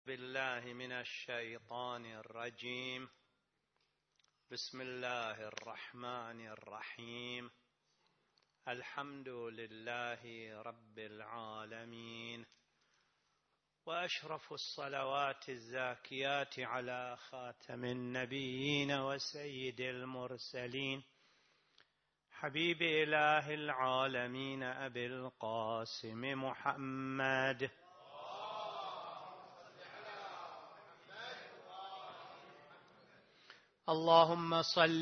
بالله من الشيطان الرجيم. بسم الله الرحمن الرحيم. الحمد لله رب العالمين، وأشرف الصلوات الزاكيات على خاتم النبيين وسيد المرسلين حبيب إله العالمين أبي القاسم محمد. اللهم صل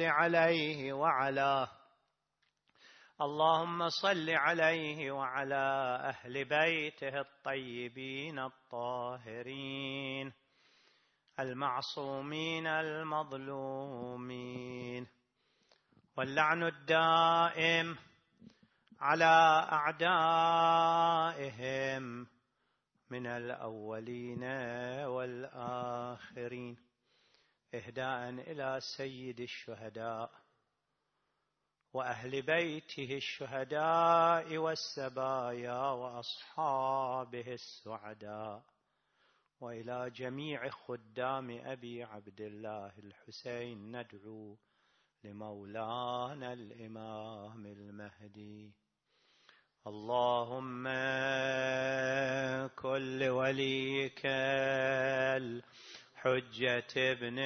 عليه وعلى أهل بيته الطيبين الطاهرين المعصومين المظلومين، واللعن الدائم على أعدائهم من الأولين والآخرين، إهداء إلى سيد الشهداء وأهل بيته الشهداء والسبايا وأصحابه السعداء، وإلى جميع خدام أبي عبد الله الحسين ندعو لمولانا الإمام المهدي. اللهم كن لوليك حجة ابن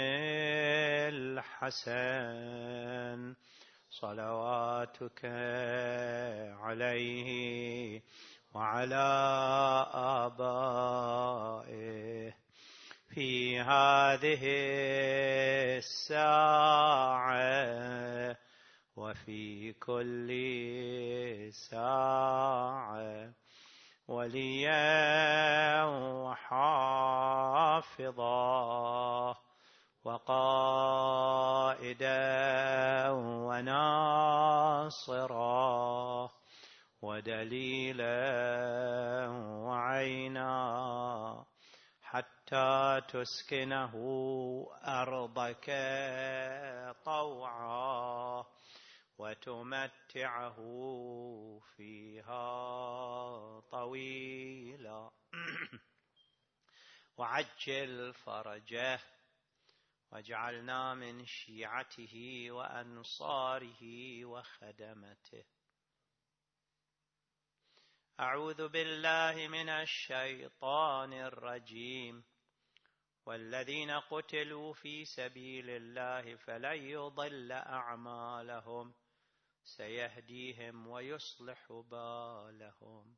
الحسن صلواتك عليه وعلى آبائه في هذه الساعة وفي كل ساعة، وليا وحافظا وقائدا وناصرا ودليلا وعينا، حتى تسكنه أرضك طوعا وتمتعه فيها طويلا، وعجل فرجه، واجعلنا من شيعته وأنصاره وخدمته. أعوذ بالله من الشيطان الرجيم. والذين قتلوا في سبيل الله فلن يضل أعمالهم سيهديهم ويصلح بالهم.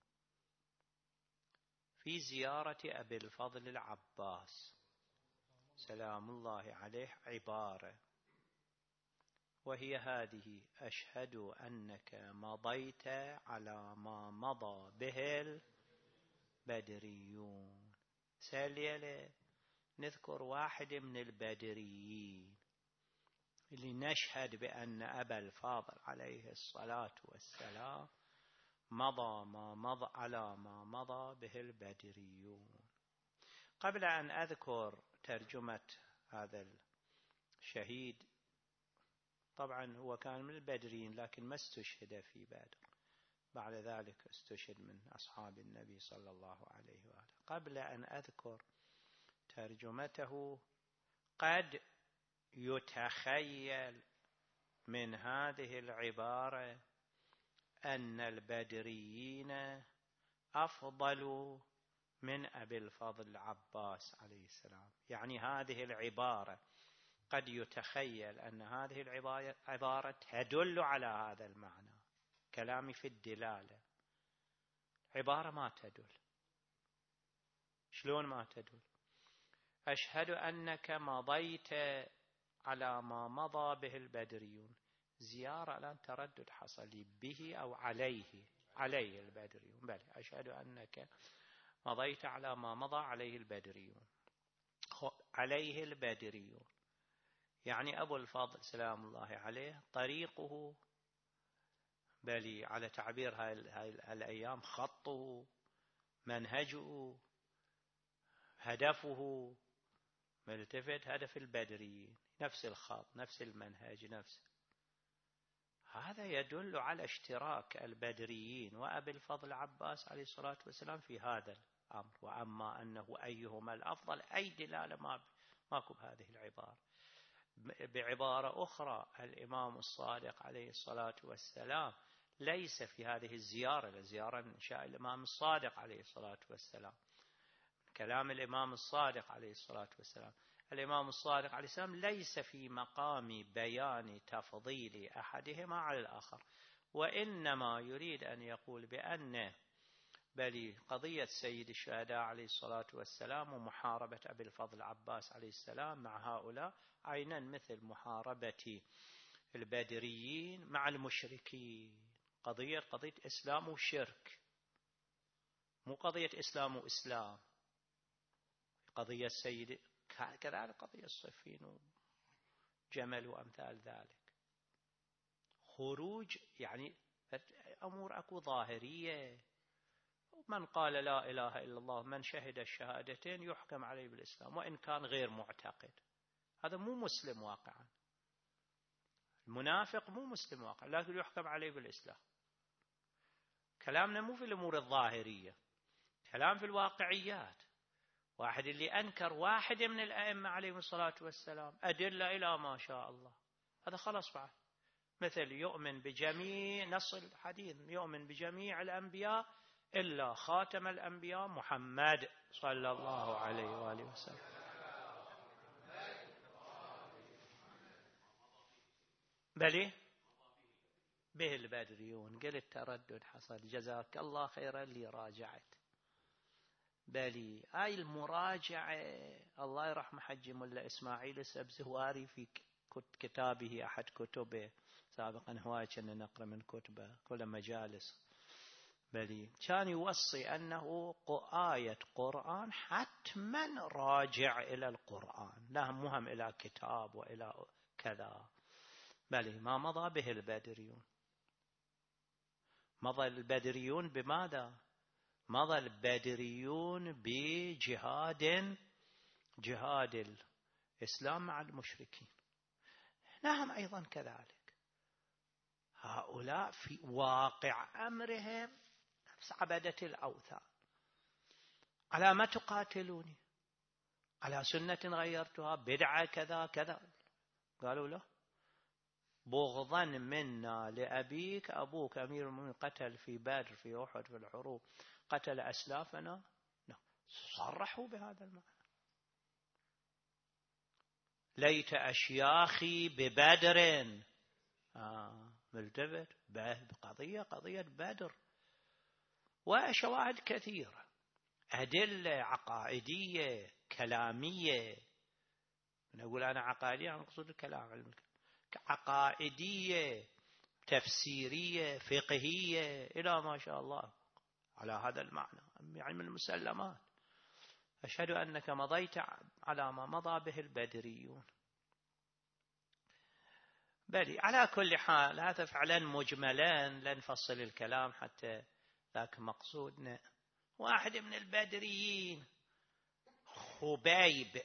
في زيارة أبي الفضل العباس سلام الله عليه عبارة، وهي هذه: أشهد أنك مضيت على ما مضى به البدريون. ساليلة نذكر واحد من البدريين اللي نشهد بأن أبا الفاضل عليه الصلاة والسلام مضى على ما مضى به البدريون. قبل أن أذكر ترجمة هذا الشهيد، طبعا هو كان من البدريين لكن ما استشهد في بدر، بعد ذلك استشهد من أصحاب النبي صلى الله عليه وآله. قبل أن أذكر ترجمته، قد يتخيل من هذه العبارة أن البدريين أفضل من أبي الفضل العباس عليه السلام. يعني هذه العبارة قد يتخيل أن هذه العبارة تدل على هذا المعنى. كلامي في الدلالة، عبارة ما تدل. شلون ما تدل؟ أشهد أنك مضيت على ما مضى به البدريون. زيارة الآن تردد حصل به أو عليه البدريون. بل أشهد أنك مضيت على ما مضى عليه البدريون. عليه البدريون يعني أبو الفضل سلام الله عليه طريقه، بل على تعبير هاي الأيام خطه، منهجه، هدفه ملتفت هدف البدريين، نفس الخط، نفس المنهج، نفس هذا يدل على اشتراك البدريين وأبي الفضل العباس عليه الصلاة والسلام في هذا الأمر. وأما أنه أيهما الأفضل أي دلالة ماكو بهذه العبارة. بعبارة أخرى الإمام الصادق عليه الصلاة والسلام ليس في هذه الزيارة من شاء الإمام الصادق عليه الصلاة والسلام، كلام الإمام الصادق عليه الصلاة والسلام، الإمام الصادق عليه السلام ليس في مقام بيان تفضيل أحدهما على الآخر، وإنما يريد أن يقول بأن بل قضية سيد الشهداء عليه الصلاة والسلام ومحاربة أبي الفضل عباس عليه السلام مع هؤلاء عينا مثل محاربة البدريين مع المشركين، قضية إسلام وشرك، مو قضية إسلام وإسلام. قضية السيد كذلك قضية الصفين وجمل وأمثال ذلك. خروج يعني أمور أكو ظاهرية. من قال لا إله إلا الله من شهد الشهادتين يحكم عليه بالإسلام وإن كان غير معتقد، هذا مو مسلم واقعا، المنافق مو مسلم واقعا لكن يحكم عليه بالإسلام. كلامنا مو في الأمور الظاهرية، كلام في الواقعيات. واحد اللي أنكر واحد من الأئمة عليهم الصلاة والسلام أدلة إلى ما شاء الله، هذا خلص بعد. مثل يؤمن بجميع نص الحديث، يؤمن بجميع الأنبياء إلا خاتم الأنبياء محمد صلى الله عليه وآله وسلم. بلي به البدريون. قلت تردد حصل، جزاك الله خيرا اللي راجعت. بلي هاي المراجعة الله يرحم حجي ملا إسماعيل السبزواري في كتابه أحد كتبه سابقا، هواي كنا نقرأ من كتبه كل مجالس. بلي كان يوصي أنه آية قرآن حتما راجع إلى القرآن، لا مهم إلى كتاب وإلى كذا. بلي ما مضى به البدريون. مضى البدريون بماذا؟ مضى البدريون بجهاد، جهاد الإسلام مع المشركين. نعم أيضا كذلك هؤلاء في واقع أمرهم نفس عبدة الأوثان. على ما تقاتلوني؟ على سنة غيرتها، بدعة كذا كذا. قالوا له بغضا منا لأبيك، أبوك أمير المؤمنين قتل في بدر في أحد في الحروب، قتل أسلافنا. صرحوا بهذا المعنى. ليت أشياخي ببدر. ملتفت قضية بدر وشواهد كثيرة، أدلة عقائدية كلامية. نقول أنا عقائدية أنا أقصد الكلام، علم عقائدية تفسيرية فقهية إلى ما شاء الله على هذا المعنى، يعني من المسلمات. أشهد أنك مضيت على ما مضى به البدريون. بلي على كل حال هذا فعلا مجملا، لن نفصل الكلام حتى ذاك مقصودنا. واحد من البدريين خبيب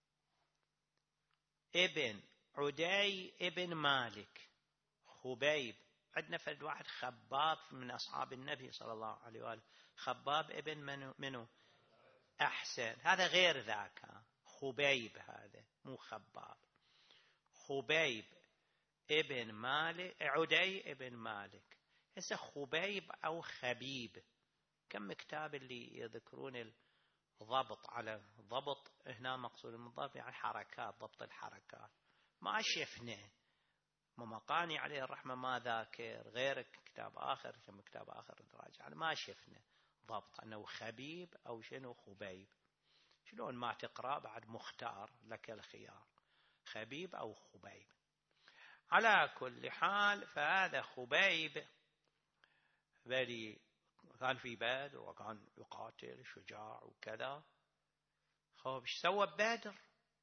ابن عدي ابن مالك. خبيب عندنا فرد واحد خباب من أصحاب النبي صلى الله عليه وآله، خباب ابن منو أحسن، هذا غير ذاك. خبيب هذا مو خباب. خبيب ابن مالك، عدي ابن مالك. هسه خبيب أو خبيب، كم كتاب اللي يذكرون الضبط على ضبط هنا، مقصود المضاف يعني حركات، ضبط الحركات. ما شفنا ممقاني عليه الرحمة ما ذاكر غير كتاب آخر، كم كتاب آخر راجع ما شفنا ضبط أنه خبيب أو شنو خبيب. شلون ما تقرأ بعد مختار لك الخيار، خبيب أو خبيب. على كل حال فهذا خبيب بلي كان في بدر وكان يقاتل شجاع وكذا. خب ايش سوى ببدر؟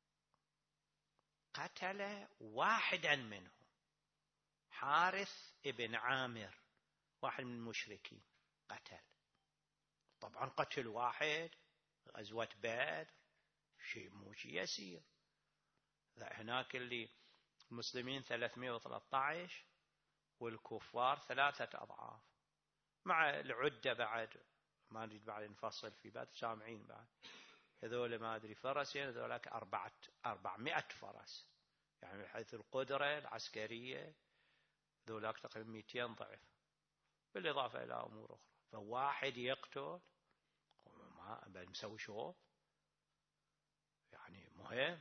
قتل واحدا منهم، حارث ابن عامر، واحد من المشركين قتل. طبعا قتل واحد غزوة بدر شيء مو شيء يسير. هناك اللي المسلمين 313 والكفار 3 أضعاف، مع العدة بعد ما نريد بعد نفصل في بدر، سامعين بعد هذول ما أدري فرسين، هذولاك 400 فرس، يعني من حيث القدرة العسكرية هذولاك تقريبا 200 ضعف، بالإضافة إلى أمور أخرى. فواحد يقتل ما مسوي شغل يعني مهم.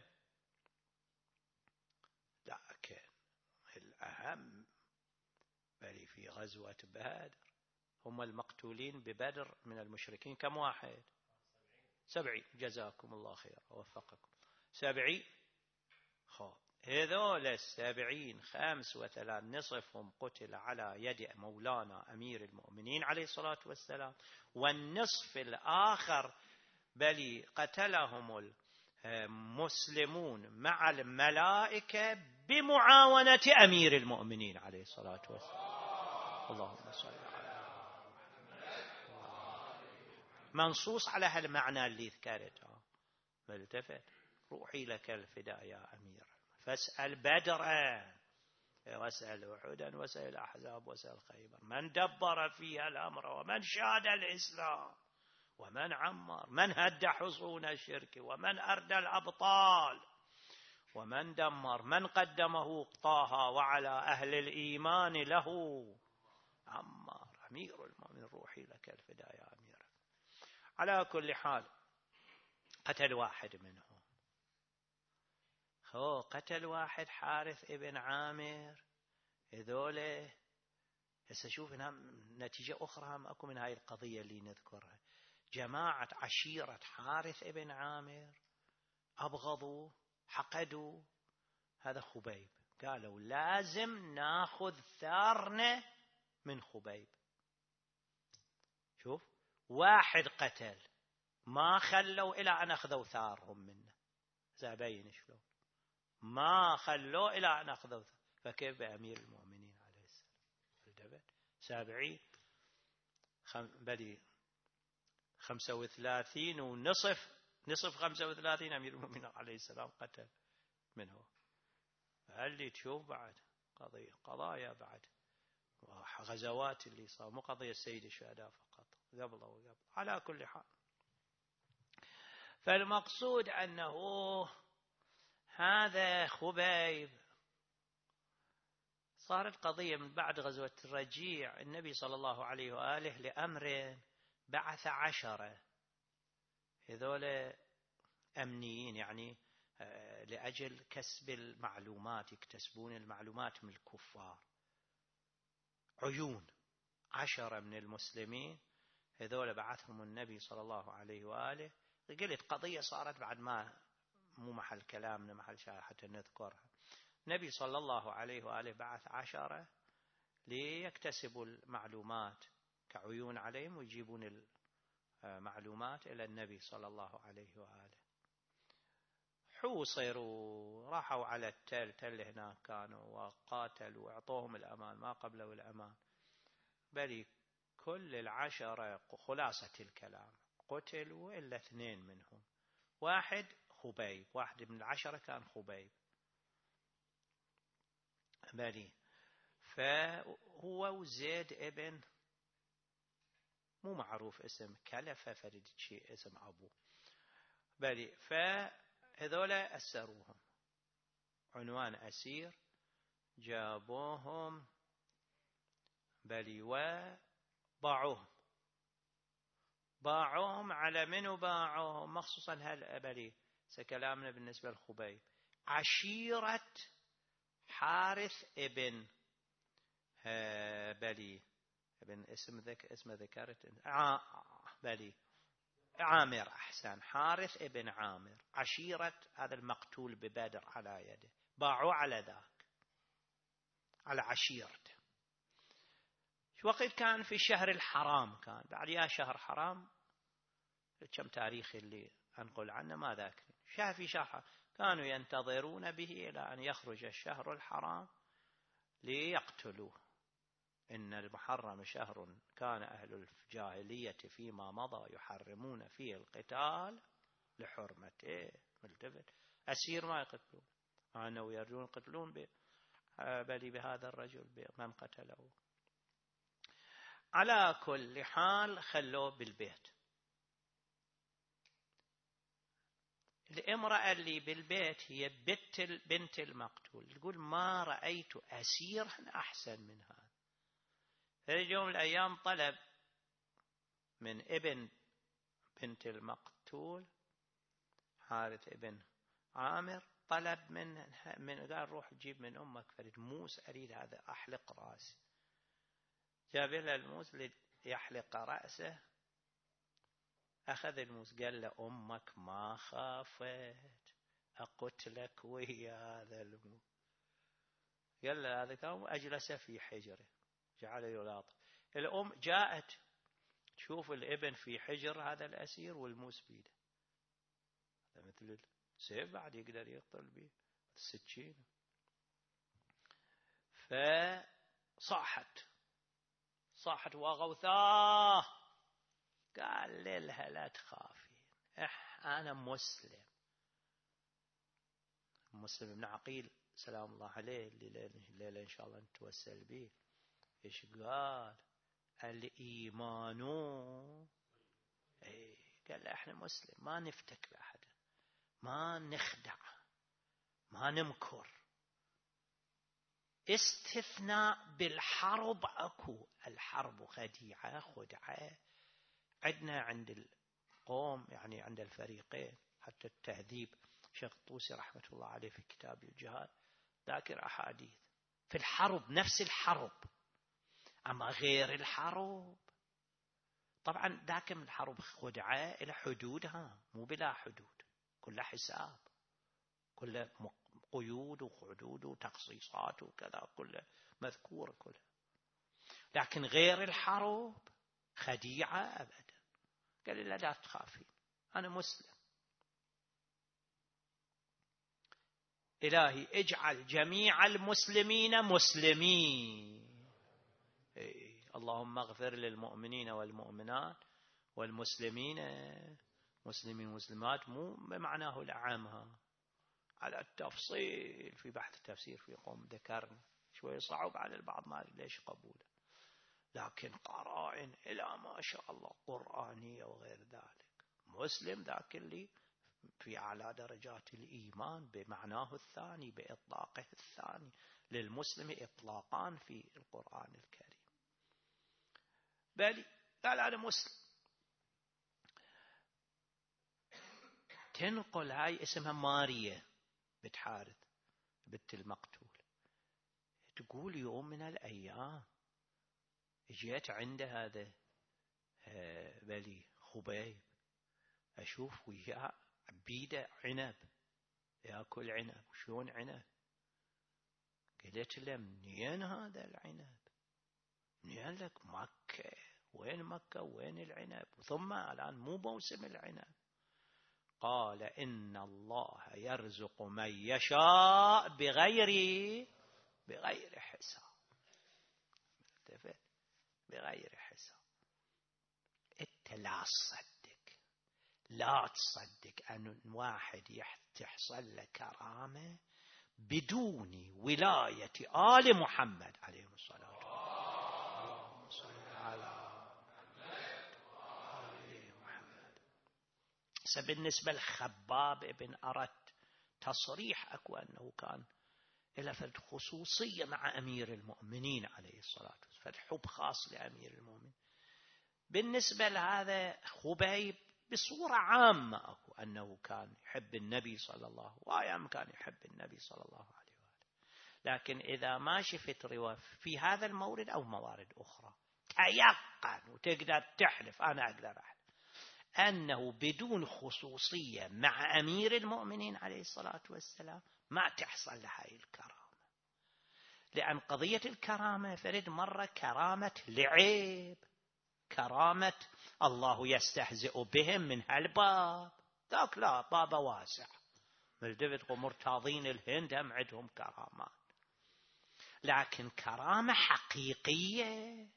لكن الأهم بل في غزوة بدر هم المقتولين ببدر من المشركين كم واحد؟ 70. جزاكم الله خير ووفقكم. 70. هذول 70 35 نصفهم قتل على يد مولانا أمير المؤمنين عليه الصلاة والسلام، والنصف الآخر بل قتلهم المسلمون مع الملائكة بمعاونة أمير المؤمنين عليه الصلاة والسلام. اللهم صل على منصوص على هالمعنى اللي ذكرته. ملتفت روحي لك الفداء يا أمير، فاسأل بدرا واسأل أحدا واسأل الأحزاب واسأل خيبر، من دبر فيها الأمر ومن شاد الإسلام ومن عمر، من هد حصون الشرك ومن أردى الأبطال ومن دمر، من قدمه طه وعلى أهل الإيمان له عمار. أمير المؤمن روحي لك الفداء يا أمير. على كل حال قتل واحد منهم، قتل واحد حارث ابن عامر. هذوله هسه شوف نتيجة أخرى هم أكو من هاي القضية اللي نذكرها. جماعة عشيرة حارث ابن عامر أبغضوا حقدوا هذا خبيب، قالوا لازم ناخذ ثارنا من خبيب. شوف واحد قتل ما خلوا إلى أن أخذوا ثارهم منه، زابين شلون ما خلوا إلى أن أخذوا ثار. فكيف بأمير المؤمنين عليه السلام؟ 70 بدي 35 ونصف، نصف 35 أمير المؤمنين عليه السلام قتل منه. اللي تشوف بعد قضايا بعد غزوات اللي صار، مو قضية سيد الشهداء فقط، قبل وقبل. على كل حال فالمقصود أنه هذا خبيب صارت قضية من بعد غزوة الرجيع. النبي صلى الله عليه وآله لأمر بعث 10 هذول أمنيين، يعني لأجل كسب المعلومات، يكتسبون المعلومات من الكفار، عيون 10 من المسلمين هذول بعثهم النبي صلى الله عليه وآله. قلت قضية صارت بعد ما مو محل كلامنا، محل شاهد حتى نذكرها. النبي صلى الله عليه وآله بعث 10 ليكتسبوا المعلومات كعيون عليهم ويجيبون المعلومات إلى النبي صلى الله عليه وآله. حوصروا، راحوا على التل هناك كانوا وقاتلوا وأعطوهم الأمان ما قبله الأمان. بل كل 10 خلاصة الكلام قتلوا إلا 2 منهم. واحد خبيب، واحد من 10 كان خبيب بلي. فهو وزيد ابن مو معروف اسم، كلفة فريد شيء اسم أبوه بلي. فهذول أسروهم عنوان أسير، جابوهم بلي باعوهم على منو باعوهم؟ مخصوصا هالأبلي سكلامنا بالنسبة للخبيب عشيرة حارث ابن بلي ابن اسم ذكرت بلي عامر. أحسن، حارث ابن عامر عشيرة هذا المقتول ببدر على يده، باعوا على ذاك على عشيرته. شو وقت كان في شهر الحرام، كان بعد يا شهر حرام كم تاريخ اللي أنقل عنه ما ذاكر. في شهر كانوا ينتظرون به إلى أن يخرج الشهر الحرام ليقتلوه. إن المحرم شهر كان أهل الجاهلية فيما مضى يحرمون فيه القتال لحرمته. ملتفت أسير ما يقتلون، أنه يرجون يقتلون بل بهذا الرجل من قتله. على كل حال خلوه بالبيت. الامرأة اللي بالبيت هي بنت المقتول، تقول ما رأيت أسيرا أحسن من هذا. في يوم من الأيام طلب من ابن بنت المقتول حارث ابن عامر، طلب من قال روح جيب من أمك فرد موس، أريد هذا أحلق رأسي. جاب له الموس ليحلق رأسه، أخذ الموس قال له أمك ما خافت أقتلك ويا هذا الموس. قال له هذا كان أجلس في حجره جعل يلاطف. الأم جاءت تشوف الابن في حجر هذا الأسير والموس بيده، هذا مثل السيف بعد يقدر يقتل به السكين. فصاحت وغوثاه، قال لها لا تخافين أنا مسلم بن عقيل سلام الله عليه الليلة إن شاء الله نتوسل به. إيش قال؟ الإيمان قال إحنا مسلم، ما نفتك بأحد، ما نخدع، ما نمكر. استثناء بالحرب أكو، الحرب خدعة عندنا عند القوم، يعني عند الفريقين. حتى التهذيب شيخ الطوسي رحمة الله عليه في كتاب الجهاد ذاكر أحاديث في الحرب، نفس الحرب. أما غير الحرب طبعا ذاك من الحرب خدعة إلى حدودها، مو بلا حدود، كلها حساب، كلها قيود وحدود وتخصيصات وكذا، كلها مذكورة كلها. لكن غير الحرب خديعة أبدا. قال لا لا تخافين أنا مسلم. إلهي اجعل جميع المسلمين مسلمين. اللهم اغفر للمؤمنين والمؤمنات والمسلمين مسلمين ومسلمات، مو بمعناه الأعم، على التفصيل في بحث التفسير في قوم ذكرنا شوية صعب على البعض، ما ليش قبوله، لكن قرائن إلى ما شاء الله قرآنية وغير ذلك. مسلم ذاك اللي في أعلى درجات الإيمان بمعناه الثاني، بإطلاقه الثاني. للمسلم إطلاقان في القرآن الكريم. بل قال أنا مسلم. تنقل هاي اسمها ماريا بنت حارث بنت المقتول، تقول يوم من الأيام جيت عند هذا بلي خبيب، أشوف وياه بيده عنب، يأكل عنب. شلون عنب؟ قلت له منين هذا العنب؟ منين لك؟ مكة. وين مكة وين العنب؟ ثم الآن مو موسم العنب. قال إن الله يرزق من يشاء بغير حساب. بغير حساب. انت لا تصدق أن واحد تحصل له كرامة بدون ولاية آل محمد عليه الصلاة والسلام. بالنسبة لخباب ابن أرت تصريح أكو أنه كان إلى فرد خصوصية مع أمير المؤمنين عليه الصلاة والسلام، فرد حب خاص لأمير المؤمنين. بالنسبة لهذا خبيب بصورة عامة أكو أنه كان يحب النبي صلى الله عليه وسلم، وأيام كان يحب النبي صلى الله عليه وآله. لكن إذا ما شفت رواية في هذا المورد أو موارد أخرى تيقن وتقدر تحلف، أنا أقدر أحلف أنه بدون خصوصية مع أمير المؤمنين عليه الصلاة والسلام ما تحصل لهاي الكرامة. لأن قضية الكرامة فرد مرة كرامة لعيب، كرامة الله يستهزئ بهم من هالباب، ذاك لا، باب واسع. ملدفت ومرتاضين الهند هم عندهم كرامات. لكن كرامة حقيقية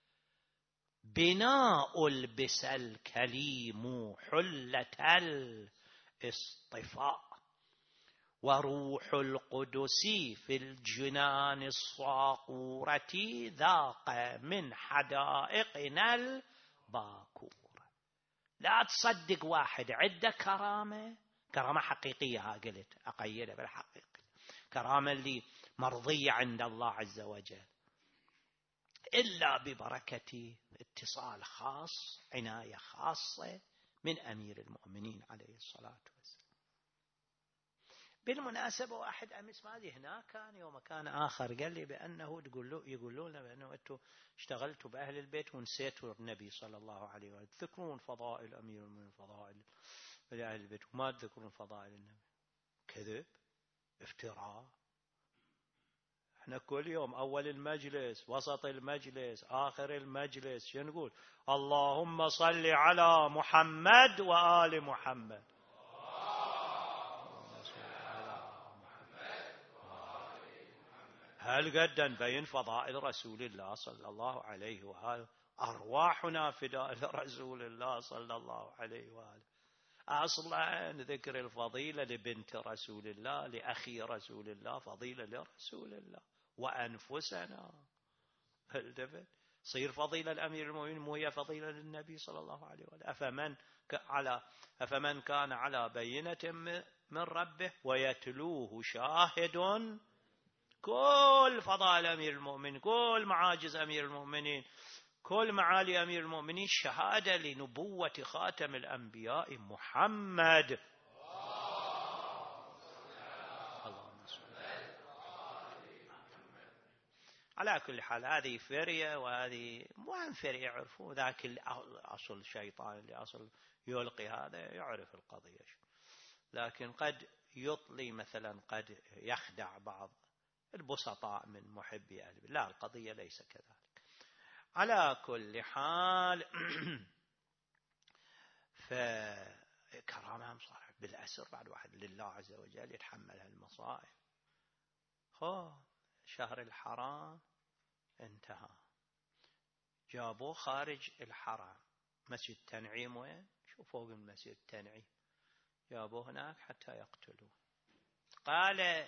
بناء البس الكليم حلة الاصطفاء وروح القدس في الجنان الصاقورة ذاق من حدائقنا الباكورة. لا تصدق واحد عنده كرامة حقيقية، ها قلت أقيدها بالحقيقة، كرامة اللي مرضية عند الله عز وجل، إلا ببركة اتصال خاص، عناية خاصة من أمير المؤمنين عليه الصلاة والسلام. بالمناسبة واحد أمس ما أدري هناك كان يوم كان آخر قال لي بأنه يقولون لنا بأنه أنتم اشتغلتوا بأهل البيت ونسيتوا النبي صلى الله عليه وسلم، تذكرون فضائل أمير المؤمنين، فضائل أهل البيت، وما تذكرون فضائل النبي. كذب، افتراء. احنا كل يوم أول المجلس، وسط المجلس، آخر المجلس، شو نقول؟ اللهم صل على محمد وآل محمد. هل قد نبين فضائل رسول الله صلى الله عليه وآله؟ أرواحنا فداء لرسول الله صلى الله عليه وآله. أصلا ذكر الفضيلة لبنت رسول الله، لأخي رسول الله، فضيلة لرسول الله وأنفسنا. التفت صير فضيلة الأمير المؤمنين مو هي فضيلة للنبي صلى الله عليه وآله. أفمن كان على بينة من ربه ويتلوه شاهد. كل فضائل أمير المؤمنين، كل معاجز أمير المؤمنين، كل معالي أمير المؤمنين شهادة لنبوة خاتم الأنبياء محمد. على كل حال هذه فرية، وهذه وين فرية يعرفوا ذاك أصل الشيطان اللي أصل يلقي هذا يعرف القضية، لكن قد يطلي مثلا، قد يخدع بعض البسطاء من محبي أهل. لا، القضية ليس كذلك. على كل حال فكرامهم صار بالأسر بعد واحد لله عز وجل يتحمل هالمصائب. شهر الحرام انتهى، جابوه خارج الحرم، مسجد التنعيم. وين؟ شو فوق المسجد التنعيم، جابوه هناك حتى يقتلوه. قال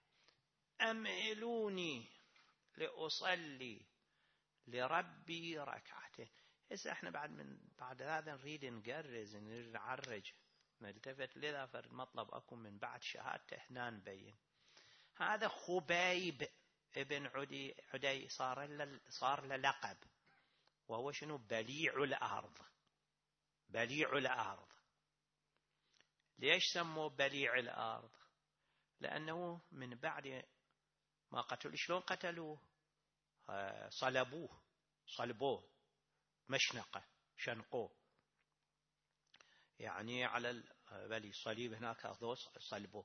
أمهلوني لأصلي لربي ركعتين. إذا احنا بعد هذا نريد نقرز، نريد نعرج، نلتفت لذا فالمطلب أكو من بعد شهادته هنا نبين. هذا خبيب ابن عدي صار له لقب، وهو شنو؟ بليع الأرض. بليع الأرض. ليش سموه بليع الأرض؟ لأنه من بعد ما قتلوا، شلون قتلوه؟ صلبوه مشنقة، شنقوه، يعني على بلي صليب هناك أخذوه صلبوه.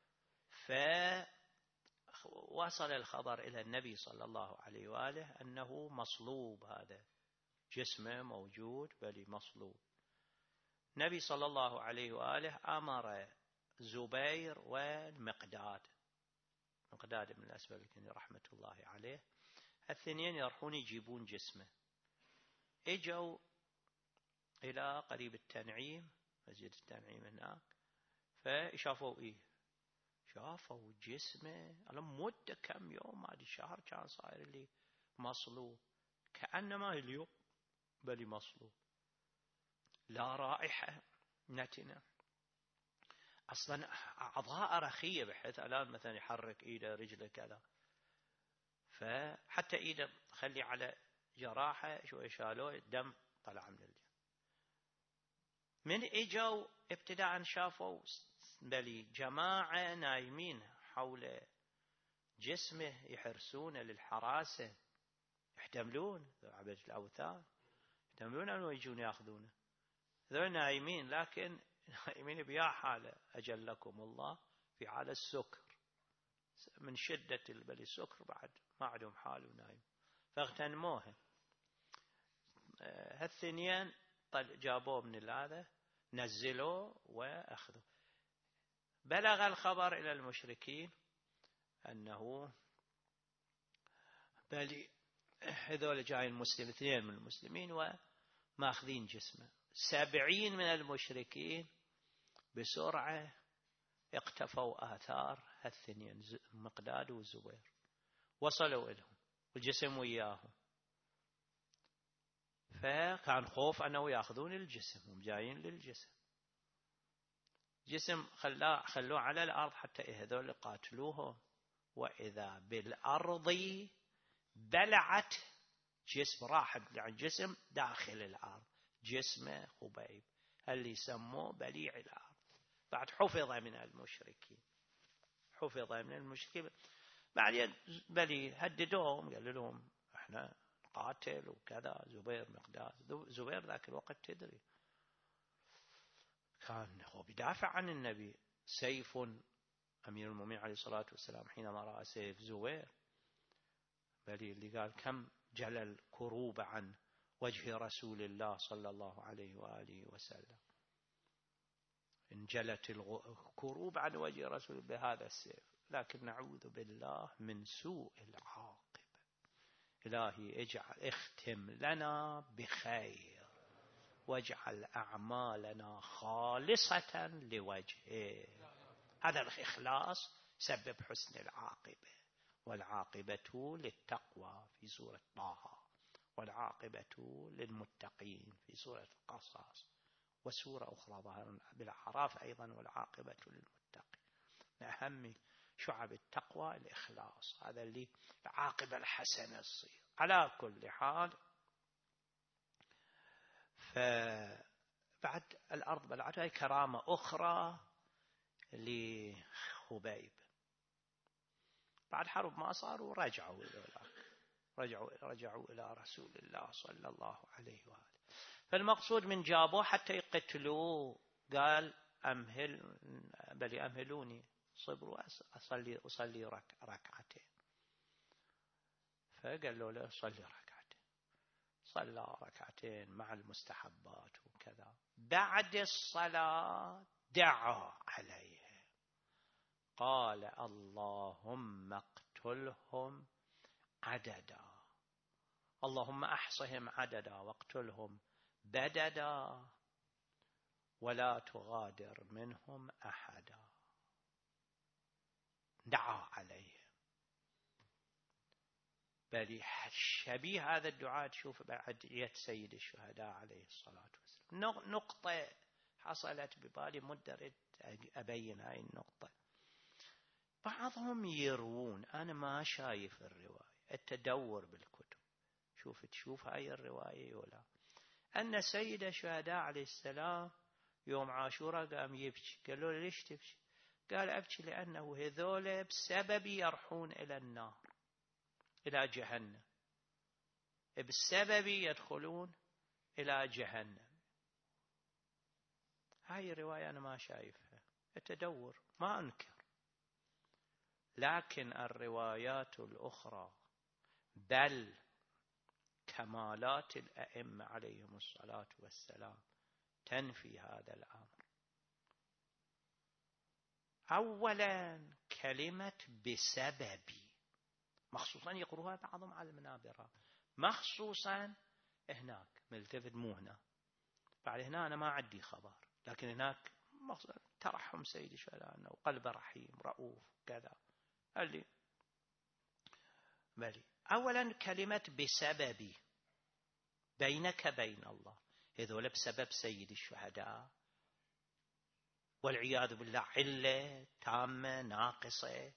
فوصل الخبر إلى النبي صلى الله عليه وآله أنه مصلوب، هذا جسمه موجود بلي مصلوب. النبي صلى الله عليه وآله أمر زبير والمقداد، مقداد بن الأسود الكندي رحمة الله عليه، الاثنين يروحون يجيبون جسمه. اجوا إلى قريب التنعيم، مسجد التنعيم هناك، فشافوا شافوا جسمه على مدة كم يوم، هذه شهر كان صاير اللي مصلوب، كأنما اليوم بل مصلوب، لا رائحة نتنة، أصلا أعضاء رخية بحيث الآن مثلا يحرك إيده رجله كذا، فحتى إيده خلي على جراحة شوي شالوه الدم طلع من الجسم. من اجوا ابتداء شافوا بلي جماعة نايمين حول جسمه يحرسونه للحراسة، يحتملون عبد الأوثان، يحتملون أنه يجون يأخذونه، ذول نايمين، لكن نايمين بيا حالة أجلكم الله في حالة السكر، من شدة البلي السكر بعد ما عندهم حال ونايم، فاغتنموها. هالثنين جابوه من هذا، نزلوه وأخذوه. بلغ الخبر إلى المشركين أنه بل هذول جاي المسلم، اثنين من المسلمين وماخذين جسمه. 70 من المشركين بسرعة اختفوا آثار هالثنين مقداد وزبير، وصلوا إلهم والجسم وياهم، فكان خوف أنه يأخذون الجسم، هم جايين للجسم. جسم خلوه على الأرض حتى هذول قاتلوه، وإذا بالأرض بلعت جسم، راح يعني جسم داخل الأرض، جسم خبيب اللي يسموه بليع الأرض، بعد حفظ من المشركين، حفظ من المشركين. بعدين بلي هددوهم، قالوا لهم احنا قاتل وكذا. زبير مقداد، زبير ذاك الوقت تدري كان هو بيدافع عن النبي، سيف أمير المؤمنين عليه الصلاة والسلام حينما رأى سيف زبير بلي اللي قال كم جل الكروب عن وجه رسول الله صلى الله عليه وآله وسلم، انجلت الكروب عن وجه رسول بهذا السيف، لكن نعوذ بالله من سوء العاقبة. إلهي اختم لنا بخير، واجعل أعمالنا خالصة لوجهه. هذا الإخلاص سبب حسن العاقبة، والعاقبة للتقوى في سورة طه، والعاقبة للمتقين في سورة القصص، وسورة أخرى ظهر بالأعراف أيضا والعاقبة للمتقين. من أهم شعب التقوى الإخلاص، هذا اللي العاقبة الحسنة الصير. على كل حال، فبعد الأرض بلعتها كرامة أخرى لخبيب. بعد حرب ما صاروا رجعوا إلى رسول الله صلى الله عليه وآله. فالمقصود من جابوه حتى يقتلوه، قال أمهلوني، صبروا أصلي ركعتين. فقالوا له صلي ركعتين، صلى ركعتين مع المستحبات وكذا. بعد الصلاة دعا عليه، قال اللهم اقتلهم عددا، اللهم احصهم عددا واقتلهم بددا ولا تغادر منهم أحدا. دعا عليه. بل شبيه هذا الدعاء تشوف بعد يد سيد الشهداء عليه الصلاة والسلام. نقطة حصلت ببالي مدة أبين هاي النقطة. بعضهم يروون، أنا ما شايف الرواية، التدور بالكتب تشوف هاي الرواية ولا، أن سيد الشهداء عليه السلام يوم عاشوراء قام يبكي. قالوا له ليش تبكي؟ قال أبكي لأنه هذول بسبب يرحون إلى النار، إلى جهنم، بسبب يدخلون إلى جهنم. هاي الرواية أنا ما شايفها، التدور ما أنكر، لكن الروايات الأخرى بل كمالات الأئمة عليهم الصلاة والسلام تنفي هذا الأمر. أولا كلمة بسبب مخصوصا يقروها بعضهم على المنابر، مخصوصا هناك ملتفت، مو هنا. بعد هنا أنا ما عندي خبر، لكن هناك ترحم سيد الشهداء أنه قلب رحيم رؤوف كذا اللي بلي. أولا كلمة بسبب بينك بين الله، هذول بسبب سيد الشهداء والعياذ بالله علة تامة ناقصة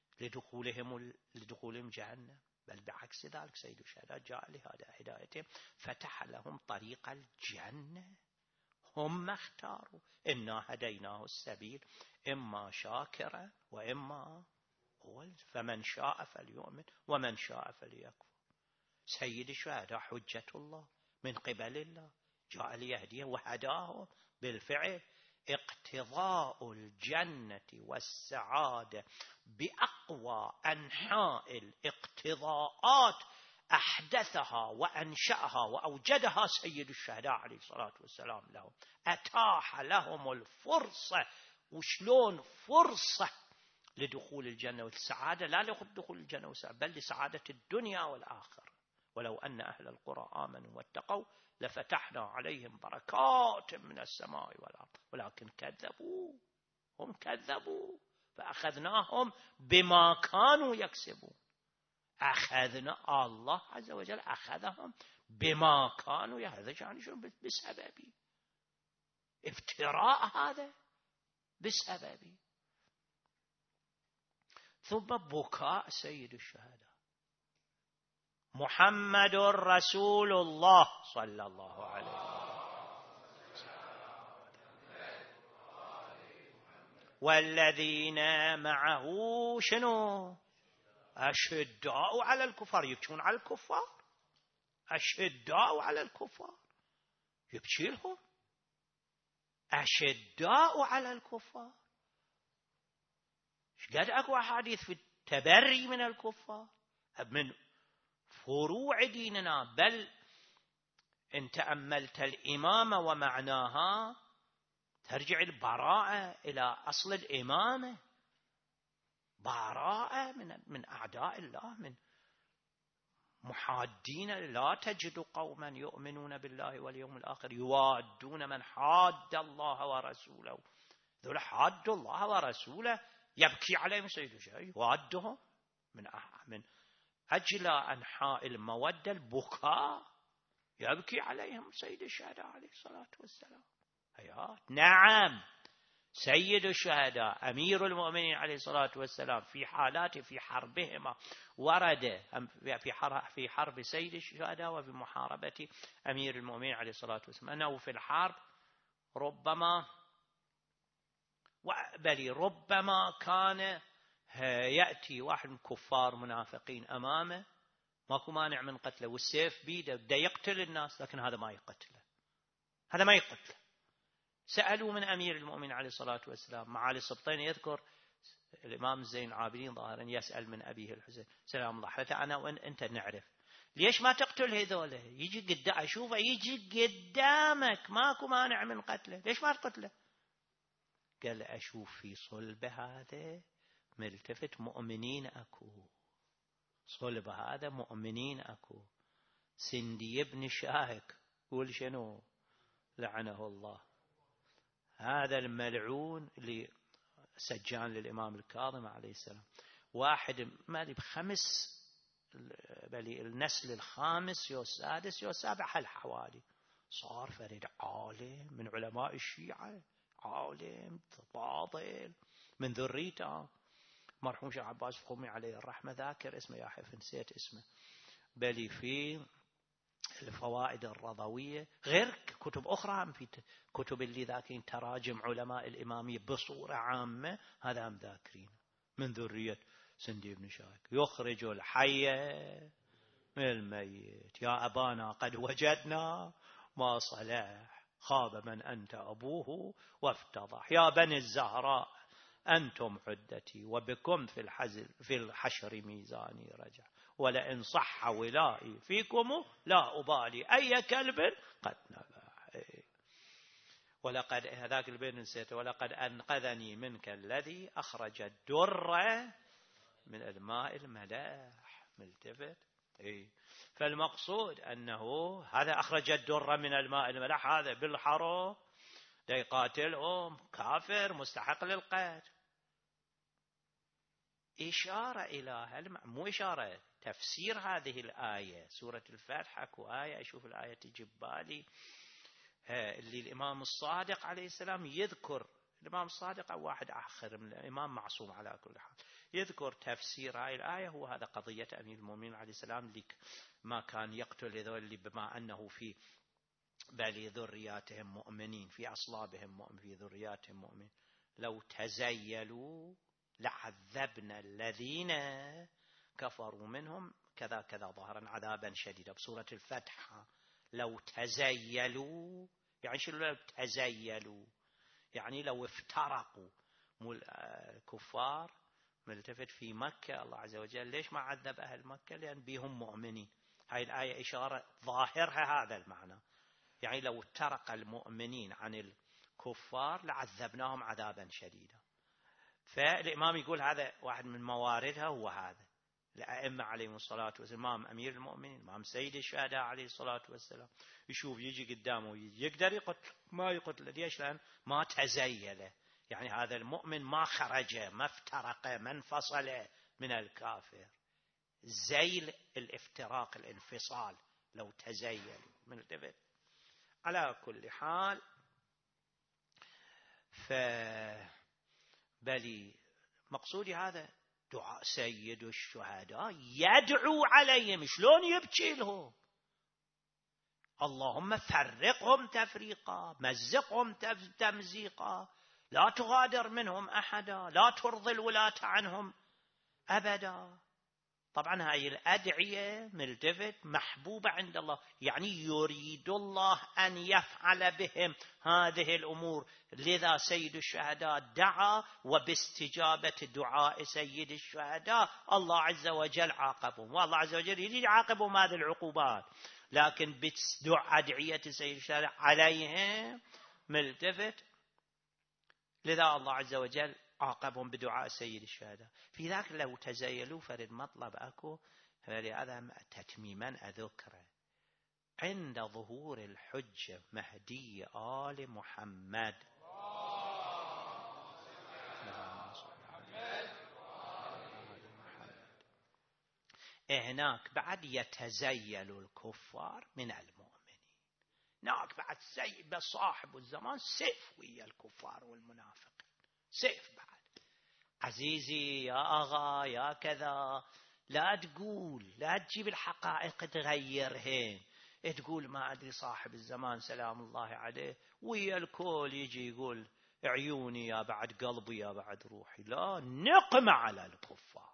لدخولهم جهنم، بل بعكس ذلك سيد الشهداء جاء لهذا هدايتهم، فتح لهم طريق الجنة، هم ما اختاروا. إنا هديناه السبيل إما شاكرا وإما هو، فمن شاء فليؤمن ومن شاء فليكفر. سيد الشهداء حجة الله من قبل الله، جاء ليهديه وهداه بالفعل. اقتضاء الجنة والسعادة بأقوى أنحاء الاقتضاءات أحدثها وأنشأها وأوجدها سيد الشهداء عليه الصلاة والسلام لهم، أتاح لهم الفرصة. وشلون فرصة لدخول الجنة والسعادة؟ لا لدخول الجنة والسعادة بل لسعادة الدنيا والآخرة. ولو أن أهل القرى آمنوا واتقوا لفتحنا عليهم بركات من السماء والأرض ولكن كذبوا، هم كذبوا أخذناهم بما كانوا يكسبون. أخذنا الله عز وجل أخذهم بما كانوا، هذا يعني شو؟ بسببي افتراء، هذا بسببي. ثم بكاء سيد الشهداء محمد رسول الله صلى الله عليه وسلم والذين معه شنو؟ أشداء على الكفار. يبكون على الكفار، أشداء على الكفار، يبكي لهم أشداء على الكفار. قد أكو أحاديث في التبري من الكفار من فروع ديننا. بل إن تأملت الإمامة ومعناها ترجع البراءة إلى أصل الإمامة، براءة من أعداء الله، من محادين. لا تجد قوما يؤمنون بالله واليوم الآخر يوادون من حاد الله ورسوله. ذولا حادوا الله ورسوله يبكي عليهم سيد الشهداء، يوادهم من أجل أنحاء المودة البكاء، يبكي عليهم سيد الشهداء عليه الصلاة والسلام. آيات. نعم، سيد الشهداء أمير المؤمنين عليه الصلاة والسلام في حالات في حربهما ورد في حرب سيد الشهداء وفي محاربة أمير المؤمنين عليه الصلاة والسلام أنه في الحرب ربما كان يأتي واحد من كفار منافقين أمامه، ماكو مانع من قتله، والسيف بيده بده يقتل الناس، لكن هذا ما يقتله، هذا ما يقتله. سألوا من أمير المؤمنين عليه الصلاة والسلام. معالي السبطين يذكر الإمام زين العابدين ظاهرا يسأل من أبيه الحسين سلام الله، حتى أنا وأنت نعرف ليش ما تقتل هذول؟ يجي قدام، أشوفه يجي قدامك ماكو مانع من قتله، ليش ما تقتله؟ قال أشوف في صلب هذا ملتفت مؤمنين أكو، صلب هذا مؤمنين أكو. سندي بن شاهك قول شنو؟ لعنه الله، هذا الملعون اللي سجان للإمام الكاظم عليه السلام، واحد مالي بخمس، بل النسل الخامس يو السادس يو السابع هالحوالي، صار فريد عالم من علماء الشيعة، عالم فاضل من ذريته. مرحوم شيخ عباس فخومي عليه الرحمة ذاكر اسمه، يا حيف نسيت اسمه، بل في الفوائد الرضوية غير كتب أخرى، في كتب اللي ذاكرين تراجم علماء الإمامية بصورة عامة، هذا هم ذاكرين من ذرية سندي بن شاهك. يخرج الحي من الميت، يا أبانا قد وجدنا ما صلح، خاب من أنت أبوه وافتضح، يا بني الزهراء أنتم عدتي، وبكم في الحشر ميزاني رجع، ولئن صح ولائي فيكم لا أبالي أي كلب قد نبح. ولقد هذاك البيت نسيته، ولقد أنقذني منك الذي أخرج الدر من الماء الملاح. ملتفت. فالمقصود أنه هذا أخرج الدر من الماء الملاح، هذا بالحرب يقاتلهم كافر مستحق للقتل. إشارة إلى مو إشارة، تفسير هذه الآية سورة الفتح. أكو آية أشوف الآية تجي ببالي، اللي الإمام الصادق عليه السلام يذكر، الإمام الصادق أو واحد آخر من الإمام معصوم على كل حال، يذكر تفسير هاي الآية. هو هذا قضية أمير المؤمنين عليه السلام، لك ما كان يقتل هذول بما أنه في بل ذرياتهم مؤمنين، في أصلابهم مؤمن، في ذرياتهم مؤمن. لو تزيلوا لعذبنا الذين كفروا منهم كذا كذا ظهرا عذابا شديدا بسورة الفتح. لو تزيلوا يعني شنو؟ لو تزيلوا يعني لو افترقوا الكفار ملتفت في مكة، الله عز وجل ليش ما عذب أهل مكة؟ لأن بهم مؤمنين. هاي الآية إشارة ظاهرها هذا المعنى، يعني لو افترق المؤمنين عن الكفار لعذبناهم عذابا شديدا. فالإمام يقول هذا واحد من مواردها، هو هذا الأئمة عليهم الصلاة والسلام، إمام أمير المؤمنين، إمام سيد الشهداء عليه الصلاة والسلام، يشوف يجي قدامه يقدر يقتل، ما يقتل. ليش؟ لأن ما تزيله، يعني هذا المؤمن ما خرج، ما افترق، ما انفصل من الكافر. زيل الافتراق، الانفصال، لو تزيل ملتفت. على كل حال بلي مقصودي هذا دعاء سيد الشهداء يدعو عليهم، شلون يبكي لهم؟ اللهم فرقهم تفريقا، مزقهم تمزيقا، لا تغادر منهم أحدا، لا ترضي الولاة عنهم أبدا. طبعا هاي الأدعية ملتفت محبوبة عند الله، يعني يريد الله أن يفعل بهم هذه الأمور. لذا سيد الشهداء دعا، وباستجابة دعاء سيد الشهداء الله عز وجل عاقبهم، والله عز وجل يريد يعاقبهم هذه العقوبات، لكن بدعاء أدعية سيد الشهداء عليهم ملتفت. لذا الله عز وجل عاقبهم بدعاء سيد الشهداء. في ذاك لو تزيلوا فرد مطلب أكو، فلهذا تتميما أذكره عند ظهور الحجة مهدي آل محمد هناك بعد يتزيل الكفار من المؤمنين، هناك بعد سيب صاحب الزمان سيف ويا الكفار والمنافقين، سيف بعد. عزيزي يا أغا يا كذا، لا تقول، لا تجيب الحقائق تغيرهن، تقول ما أدري صاحب الزمان سلام الله عليه ويا الكل يجي يقول عيوني يا بعد قلبي يا بعد روحي. لا، نقمة على الكفار،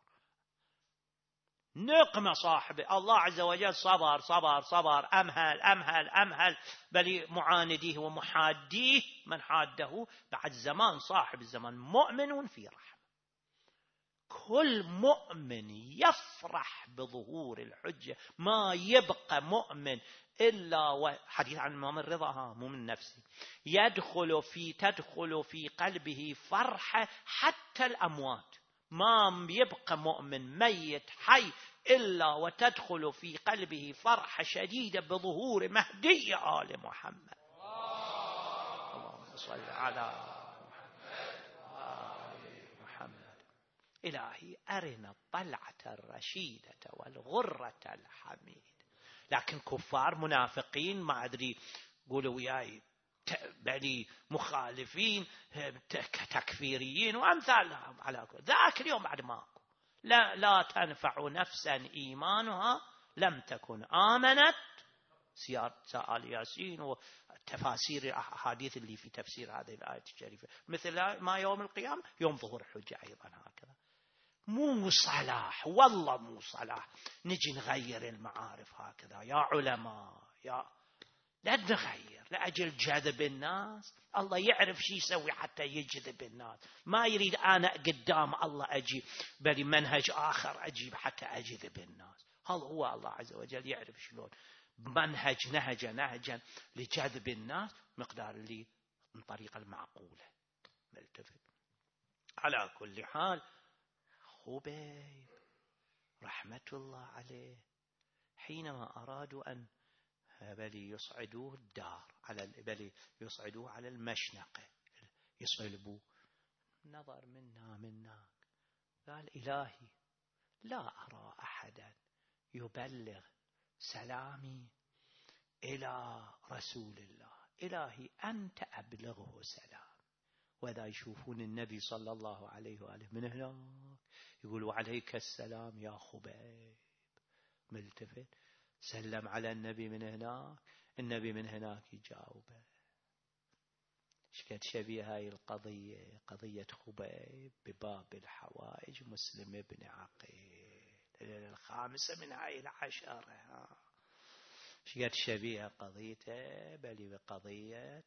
نقمة. صاحب الله عز وجل صبر صبر صبر، أمهل أمهل أمهل، بل معانديه ومحاديه من حاده بعد زمان. صاحب الزمان مؤمن في رحمة، كل مؤمن يفرح بظهور الحجة، ما يبقى مؤمن إلا حديث عن الإمام الرضا، مو من نفسي، تدخل في قلبه فرحة حتى الأموات، ما يبقى مؤمن ميت حي إلا وتدخل في قلبه فرحة شديدة بظهور مهدي آل محمد. اللهم صل على إلهي أرنا الطلعة الرشيدة والغرة الحميدة. لكن كفار منافقين ما أدري قولوا وياي بلي مخالفين تكفيريين وأمثالهم، على كل ذاك اليوم بعد ماكو، لا تنفع نفسا إيمانها لم تكن آمنت. سؤال ياسين وتفاسير الأحاديث اللي في تفسير هذه الآية الشريفة، مثل ما يوم القيامة يوم ظهور الحجة أيضا هكذا. مو صلاح، والله مو صلاح نجي نغير المعارف هكذا يا علماء، لا نغير لأجل جذب الناس. الله يعرف شي يسوي حتى يجذب الناس، ما يريد أنا قدام الله أجيب بل منهج آخر أجيب حتى أجذب الناس. هل هو الله عز وجل يعرف شلون منهج نهجا لجذب الناس مقدار اللي من طريقة المعقولة ملتفت. على كل حال خبيب رحمة الله عليه حينما أرادوا أن بل يصعدوه الدار بل يصعدوه على المشنقة يصلبوه، نظر منا قال إلهي لا أرى أحدا يبلغ سلامي إلى رسول الله، إلهي أنت أبلغه سلام. وإذا يشوفون النبي صلى الله عليه وآله من هناك يقولوا عليك السلام يا خبيب، ملتفت سلم على النبي من هناك، النبي من هناك يجاوبه. شكت شبيه هاي القضية، قضية خبيب بباب الحوائج مسلم بن عقيل الخامسة من هاي العشرة. شكت شبيه قضيته بل بقضية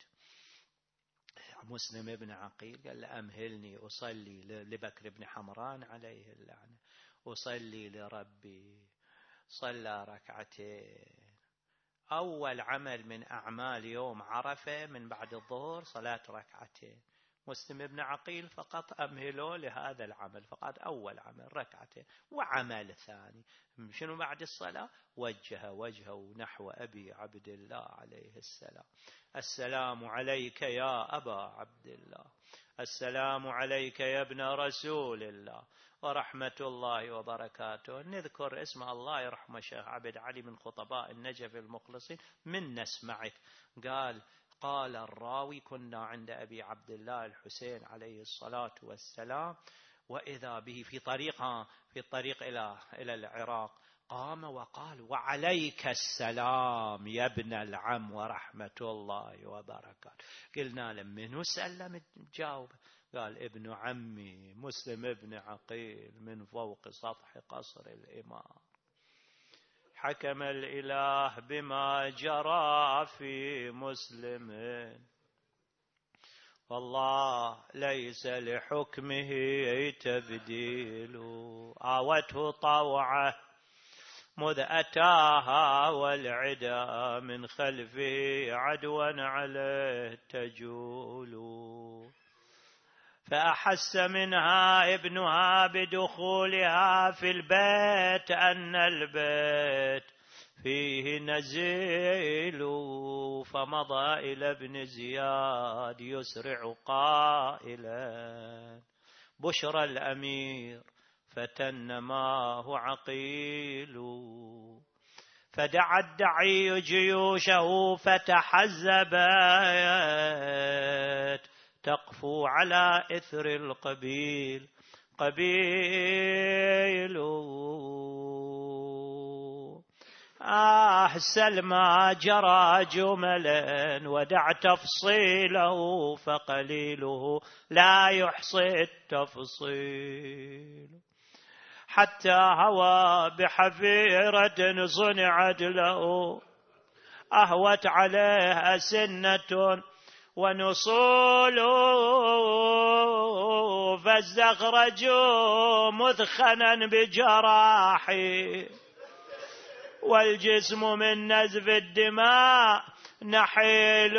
مسلم بن عقيل. قال له أمهلني أصلي لبكر بن حمران عليه اللعنة، أصلي لربي. صلى ركعتين، أول عمل من أعمال يوم عرفة من بعد الظهر صلاة ركعتين. مسلم بن عقيل فقط أمهلوا لهذا العمل، فقط أول عمل ركعتين. وعمل ثاني شنو بعد الصلاة؟ وجه وجهه نحو أبي عبد الله عليه السلام: السلام عليك يا أبا عبد الله، السلام عليك يا ابن رسول الله، ورحمة الله وبركاته. نذكر اسم الله يرحمه الشيخ عبد علي من خطباء النجف المخلصين من نسمعك. قال الراوي: كنا عند أبي عبد الله الحسين عليه الصلاة والسلام، وإذا به في الطريق إلى العراق، قام وقال: وعليك السلام يا ابن العم ورحمة الله وبركاته. قلنا له: منو سلم؟ جاوب، قال: ابن عمي مسلم ابن عقيل من فوق سطح قصر الإمام. حكم الإله بما جرى في مسلم، والله ليس لحكمه تبديل. آوته طوعه مذ أتاها، والعدا من خلفه عدوا عليه تجول. فأحس منها ابنها بدخولها في البيت أن البيت فيه نزيل، فمضى إلى ابن زياد يسرع قائلا: بشرى الأمير فتنماه عقيل. فدعا الدعي جيوشه فتحزبت، تقفو على إثر القبيل قبيل. سلمى جرى جملا ودع تفصيله، فقليله لا يحصي التفصيل. حتى هوى بحفيرة صنعت له، أهوت عليه أسنة ونصول، فازدخرجوا مثخنا بجراحي، والجسم من نزف الدماء نحيل.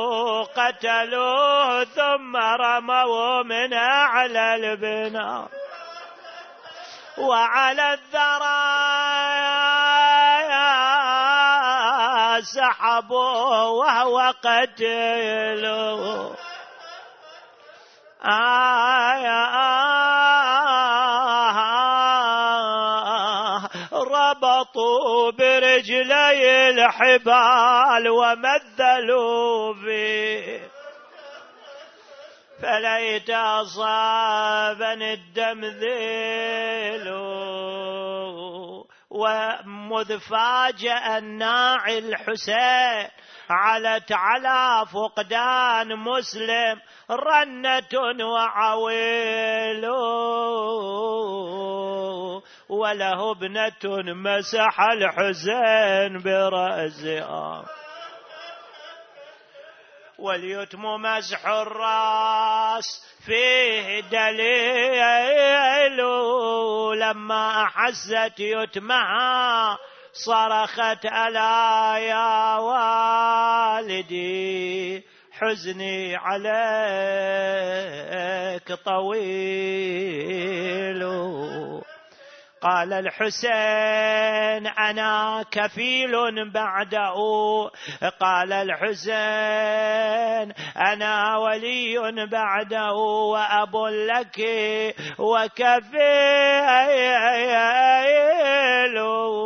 قتلوه ثم رموا من أعلى البناء، وعلى الذرايا سحبوا وهو قتيل. ربطوا برجلي الحبال ومثلوا فيه، فليت أصابني الدم ذيل. ومذ فاجأ الناعي الحسين علت على فقدان مسلم رنة وعويل، وله ابنة مسح الحسين برأسها، واليتم مسح الراس فيه دليل. لما أحست يتمها صرخت: ألا يا والدي حزني عليك طويل. قال الحسين: أنا كفيل بعده. قال الحسين: أنا ولي بعده وأب لك وكفيل.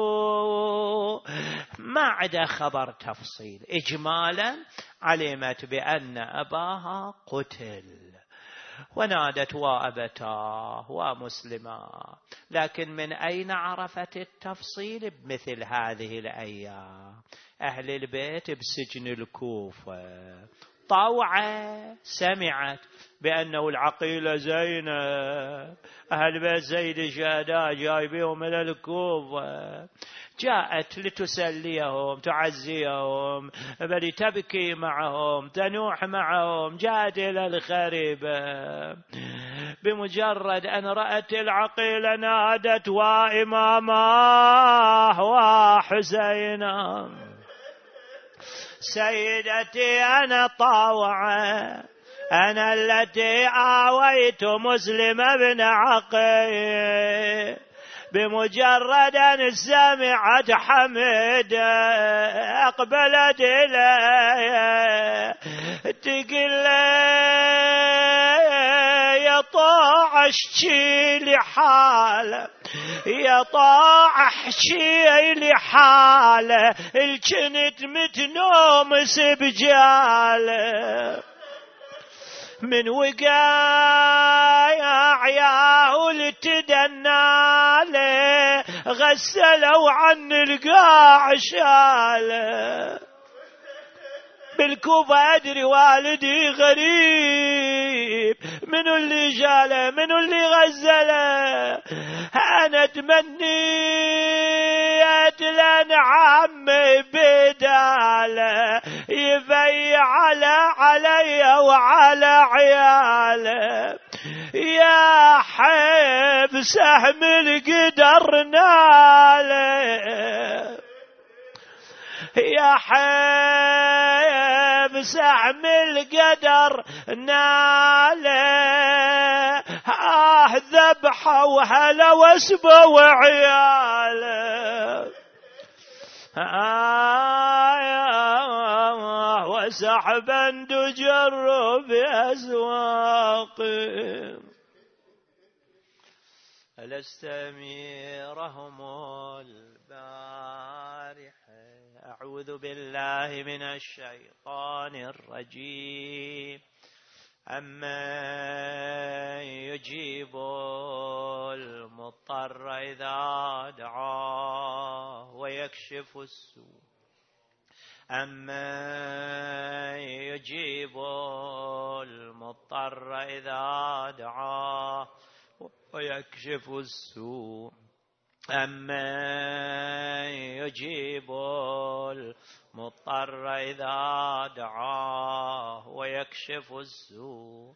ما عدا خبر تفصيل. إجمالا علمت بأن أباها قتل، ونادت: وأبتاه ومسلما. لكن من أين عرفت التفصيل بمثل هذه الأيام؟ أهل البيت بسجن الكوفة طوعة سمعت بأنه العقيلة زينب، أهل بيت زيد الشهداء جايبيهم إلى الكوفة، جاءت لتسليهم تعزيهم، بل تبكي معهم تنوح معهم. جاءت إلى الخريبة، بمجرد أن رأت العقيلة نادت: وإماماه وحسينا، سيدتي أنا طاوعة أنا التي آويت مسلم بن عقيل بمجرد أن سمعت حميدة أقبلت إلي تقول يا طاع اشتي لحاله يا طاع احشي لحاله الجنت متنومس بجاله من وقايع يا ولتدناله غسلوا عن القاع شاله بالكوفة أدري والدي غريب منو اللي جاله منو اللي غزله أنا تمنيت لأن عمي بداله يفيع علي وعلى عياله يا حب سهم القدر ناله يا حب سهم القدر ناله ذبحه وهلا واسبه وعياله وسحبا تجر بأسواقهم ألست أميرهم البارحة أعوذ بالله من الشيطان الرجيم أما يجيب المضطر إذا دعاه ويكشف السوء أما يجيب المضطر إذا دعاه ويكشف السوء أما يجيب المضطر إذا دعاه ويكشف السوء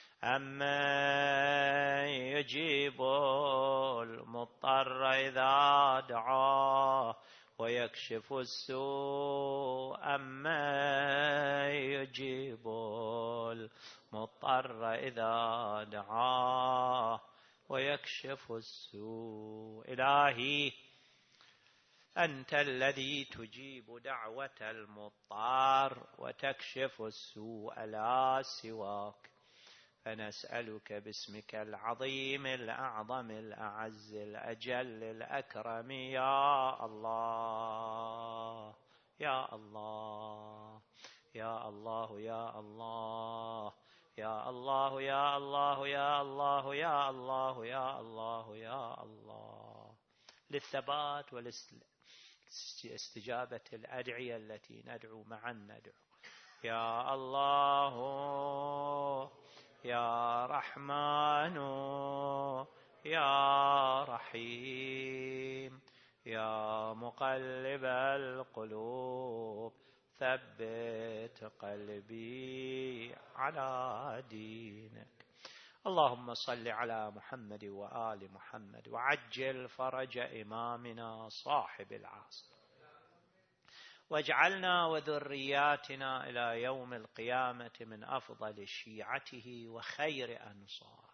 أما يجيب المضطر إذا دعاه ويكشف السوء أما يجيب المضطر إذا دعاه ويكشف السوء إلهي أنت الذي تجيب دعوة المضطر وتكشف السوء لا سواك فنسألك باسمك العظيم الأعظم الأعز الأجل الأكرم يا الله يا الله يا الله يا الله يا الله يا الله يا الله يا الله يا الله يا الله للثبات والاستجابة الأدعية التي ندعو معا ندعو يا الله يا رحمن يا رحيم يا مقلب القلوب ثبت قلبي على دينك اللهم صل على محمد وآل محمد وعجل فرج إمامنا صاحب العصر واجعلنا وذرياتنا إلى يوم القيامة من أفضل شيعته وخير أنصاره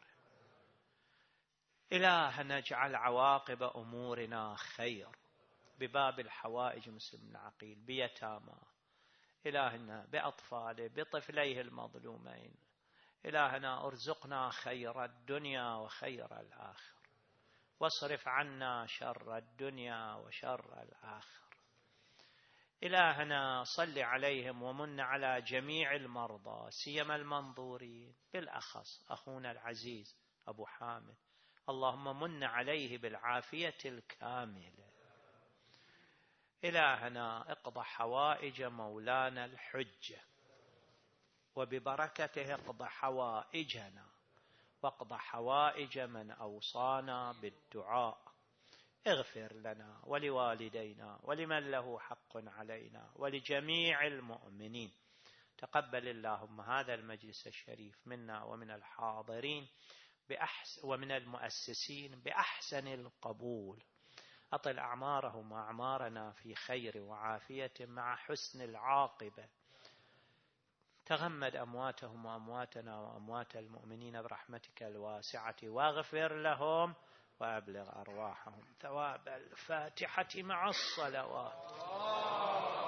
إلهنا اجعل عواقب أمورنا خير بباب الحوائج مسلم العقيل بيتامى إلهنا بأطفاله بطفليه المظلومين إلهنا ارزقنا خير الدنيا وخير الآخرة واصرف عنا شر الدنيا وشر الآخرة إلهنا صل عليهم ومن على جميع المرضى سيما المنظورين بالأخص أخونا العزيز أبو حامد اللهم من عليه بالعافية الكاملة إلهنا اقض حوائج مولانا الحجة وببركته اقض حوائجنا واقض حوائج من أوصانا بالدعاء اغفر لنا ولوالدينا ولمن له حق علينا ولجميع المؤمنين تقبل اللهم هذا المجلس الشريف منا ومن الحاضرين ومن المؤسسين بأحسن القبول أطل أعمارهم وأعمارنا في خير وعافية مع حسن العاقبة تغمد أمواتهم وأمواتنا وأموات المؤمنين برحمتك الواسعة واغفر لهم وأبلغ أرواحهم ثواب الفاتحة مع الصلوات.